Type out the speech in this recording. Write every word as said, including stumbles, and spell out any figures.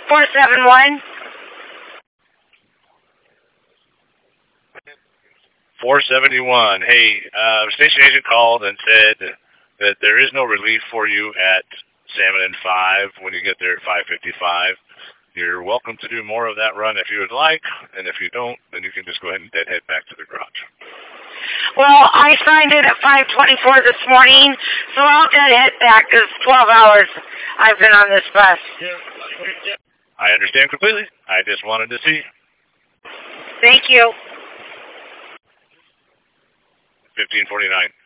four seven one. four seventy-one. Hey, uh, station agent called and said that there is no relief for you at Salmon and five when you get there at five fifty-five. You're welcome to do more of that run if you would like, and if you don't, then you can just go ahead and deadhead back to the garage. Well, I signed in at five twenty-four this morning, so I'll deadhead back because twelve hours I've been on this bus. I understand completely. I just wanted to see. Thank you. fifteen forty-nine.